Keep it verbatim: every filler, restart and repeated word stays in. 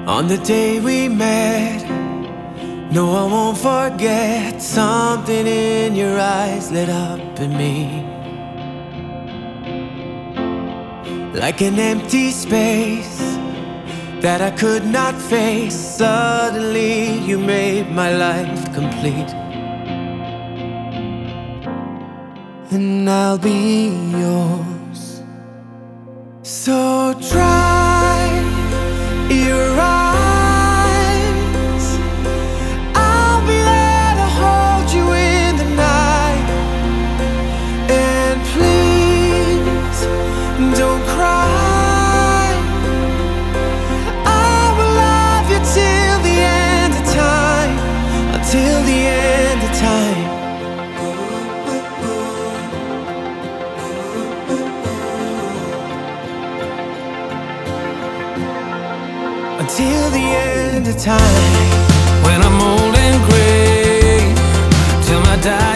On the day we met, no, I won't forget. Something in your eyes lit up in me, like an empty space that I could not face. Suddenly you made my life complete, and I'll be yours. So dry your eyes, I'll be there to hold you in the night. And please don't cry, I will love you till the end of time, until the end of time. Until the end of time. When I'm old and gray, till my dying